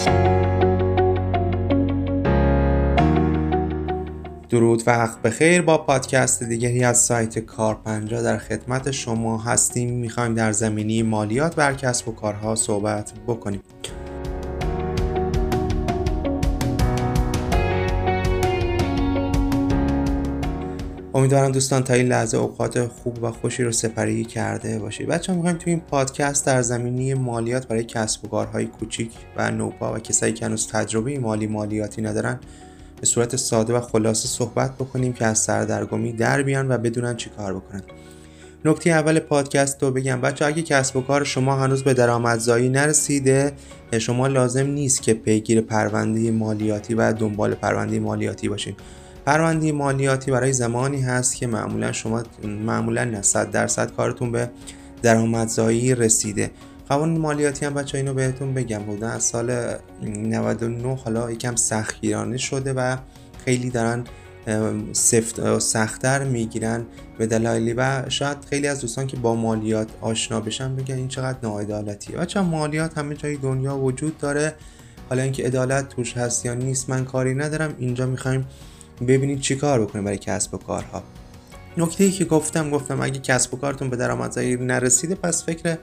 درود وقت بخیر. با پادکست دیگری از سایت کار50 در خدمت شما هستیم. میخوایم در زمینه مالیات بر کسب و کارها صحبت بکنیم. امیدوارم دوستان تا این لحظه اوقات خوب و خوشی رو سپری کرده باشید. بچه‌ها میخوایم تو این پادکست در زمینه مالیات برای کسب و کارهای کوچیک و نوپا و کسایی که هنوز تجربه مالیاتی ندارن به صورت ساده و خلاصه صحبت بکنیم که از سردرگمی در بیان و بدونن چی کار بکنن. نکته اول پادکست رو بگم بچه، اگه کسب و کار شما هنوز به درآمدزایی نرسیده، شما لازم نیست که پیگیر پرونده مالیاتی و دنبال پرونده مالیاتی باشین. پرونده مالیاتی برای زمانی هست که معمولا نه 100% کارتون به درآمدزایی رسیده. قوانین مالیاتی هم بچه اینو بهتون بگم بودن از سال 99 حالا یکم سختگیرانه شده و خیلی دارن سخت‌تر میگیرن به دلایلی و شاید خیلی از دوستان که با مالیات آشنا بشن بگن این چقدر ناعدالتیه. بچه مالیات همه جای دنیا وجود داره، حالا اینکه عدالت توش هست یا نیست من کاری ندارم. اینجا میخوایم ببینید چی کار بکنیم برای کسب و کارها. نکته‌ای که گفتم اگه کسب و کارتون به درآمدزایی نرسیده پس فکر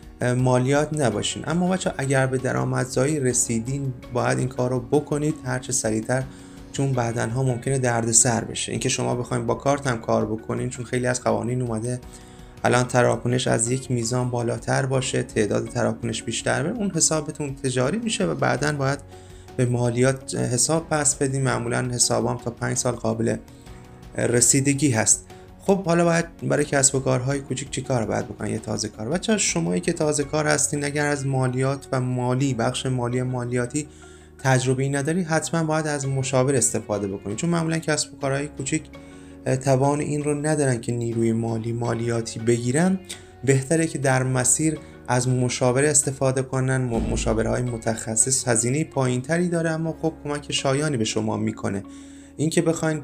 مالیات نباشین. اما بچه اگر به درآمدزایی رسیدین باید این کار رو بکنید هرچه سریعتر، چون بعدنها ممکنه دردسر بشه. اینکه شما بخواید با کارت هم کار بکنین، چون خیلی از قوانین اومده الان تراکنش از یک میزان بالاتر باشه، تعداد تراکنش بیشتر بشه، اون حسابتون تجاری میشه و بعدن باید به مالیات حساب پس بدین. معمولا حسابام تا 5 سال قابل رسیدگی هست. خب حالا باید برای کسب و کارهای کوچیک چی کار باید بکنن؟ یه تازه کار. بچه‌ها شمایی که تازه کار هستین، اگر از مالیات و بخش مالیاتی تجربه‌ای نداری، حتما باید از مشاور استفاده بکنید، چون معمولا کسب و کارهای کوچیک توان این رو ندارن که نیروی مالیاتی بگیرن. بهتره که در مسیر از مشاور استفاده کنن. مشاورهای متخصص هزینه پایینتری داره اما خب کمک شایانی به شما میکنه. این که بخواین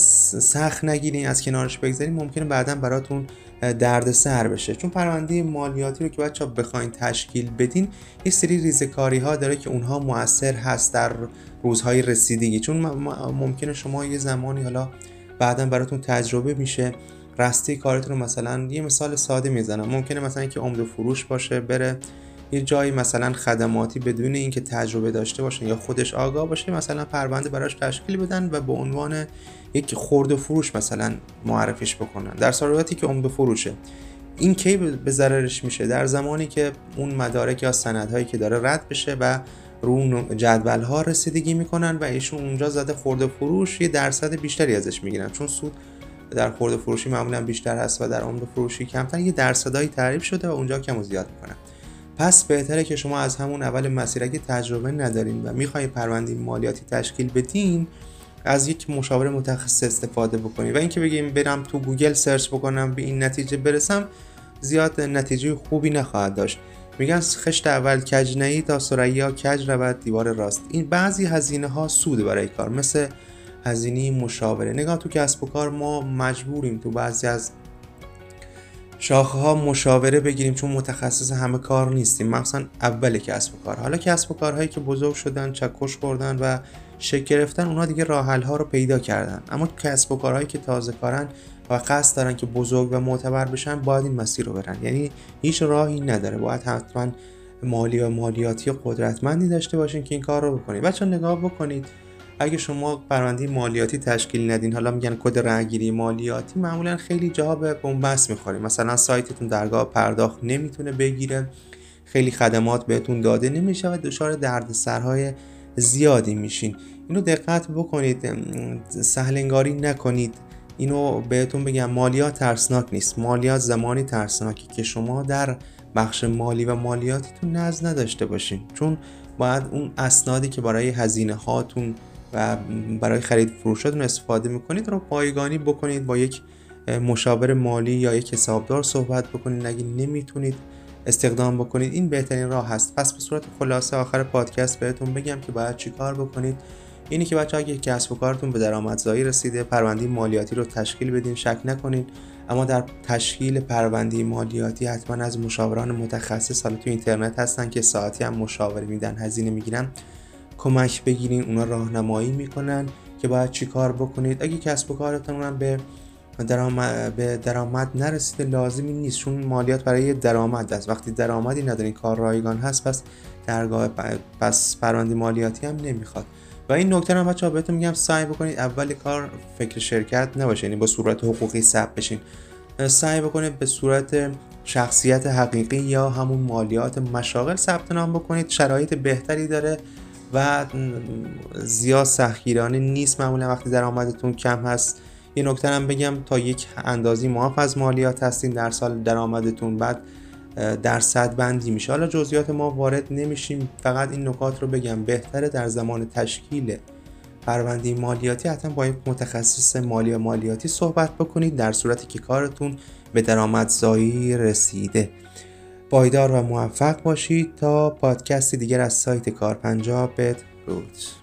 سخت نگیرین از کنارش بگذارین ممکنه بعداً براتون دردسر بشه، چون پرونده مالیاتی رو که بچه‌ها بخواین تشکیل بدین یه سری ریزکاری ها داره که اونها مؤثر هست در روزهای رسیدگی، چون ممکنه شما یه زمانی حالا بعداً براتون تجربه میشه راستی کارتون رو. مثلا یه مثال ساده میزنم، ممکنه مثلا که عمده فروش باشه بره یه جایی مثلا خدماتی بدون اینکه تجربه داشته باشه یا خودش آگاه باشه مثلا پرونده براش تشکیل بدن و به عنوان یک خرده فروش مثلا معرفیش بکنن، در صورتی که عمده فروشه. این کی به ضررش میشه؟ در زمانی که اون مدارک یا سندهایی که داره رد بشه و رو جدول‌ها رسیدگی میکنن و ایشون اونجا زده خرده فروش، یه درصد بیشتری ازش میگیرن، چون سود در خرده فروشی معمولا بیشتر هست و در عمده فروشی کمتر، یه درصدایی تعریف شده و اونجا کم و زیاد میکنن. پس بهتره که شما از همون اول مسیر اگه تجربه ندارین و میخواین پرونده مالیاتی تشکیل بدین از یک مشاور متخصص استفاده بکنید. و اینکه بگیم برم تو گوگل سرچ بکنم به این نتیجه برسم، زیاد نتیجه خوبی نخواهد داشت. میگن خشت اول کج نهی تا ثریا کج رود دیوار راست. این بعضی هزینه ها سود برای کار، مثل هزینه مشاوره. نگاه تو کسب و کار ما مجبوریم تو بعضی از شاخه ها مشاوره بگیریم چون متخصص همه کار نیستیم، مثلا اول کسب و کار. حالا کسب و کارهایی که بزرگ شدن، چکش خوردن و شکل گرفتن، اونها دیگه راه حل ها رو پیدا کردن. اما کسب و کارهایی که تازه کارن و قصد دارن که بزرگ و معتبر بشن باید این مسیر رو برن، یعنی هیچ راهی نداره، باید حتما مالیاتی قدرتمندی داشته باشین که این کار رو بکنید. بچه‌ها نگاه بکنید، اگه شما پرونده مالیاتی تشکیل ندین، حالا میگن کد رأی‌گیری مالیاتی، معمولا خیلی جاها به بنبست می‌خورید. مثلا سایتتون درگاه پرداخت نمیتونه بگیره، خیلی خدمات بهتون داده نمیشه و دچار دردسرهای زیادی میشین. اینو دقت بکنید، سهل انگاری نکنید. اینو بهتون بگم، مالیات ترسناک نیست. مالیات زمانی ترسناکی که شما در بخش مالی و مالیاتیتون نظم نداشته باشین، چون باید اون اسنادی که برای هزینه هاتون و برای خرید فروشاتون استفاده میکنید رو پایگانی بکنید، با یک مشاور مالی یا یک حسابدار صحبت بکنید. اگه نمیتونید استخدام بکنید، این بهترین راه هست. پس به صورت خلاصه آخر پادکست بهتون بگم که باید چی کار بکنید. اینی که بچه‌ها اگه کسب و کارتون به درآمدزایی رسیده، پرونده مالیاتی رو تشکیل بدین، شک نکنید. اما در تشکیل پرونده مالیاتی حتما از مشاوران متخصص، حالا تو اینترنت هستن که ساعتی هم مشاوره میدن، هزینه میگیرن، کمک بگیرین، اونا راهنمایی میکنن که باید چی کار بکنید. اگه کسب و کارتون هم به درآمد نرسیده لازمی نیست، چون مالیات برای درآمد است. وقتی درآمدی ندارین، کار رایگان هست، پس پرونده مالیاتی هم نمیخواد. و این نکته رو بچه‌ها بهتون میگم، سعی بکنید اول کار فکر شرکت نباشه، یعنی با صورت حقوقی ثبت بشین. سعی بکنید به صورت شخصیت حقیقی یا همون مالیات مشاغل ثبت نام بکنید. شرایط بهتری داره و زیاد سختگیرانه نیست. معمولا وقتی درآمدتون کم هست، یه نکته هم بگم، تا یک اندازی معاف از مالیات هستین در سال درآمدتون، بعد درصد بندی میشه. حالا جزئیات ما وارد نمیشیم، فقط این نکات رو بگم. بهتره در زمان تشکیل پرونده مالیاتی حتما با یک متخصص مالیاتی صحبت بکنید، در صورتی که کارتون به درآمدزایی رسیده. پایدار و موفق باشید. تا پادکست دیگر از سایت کار50 بدرود.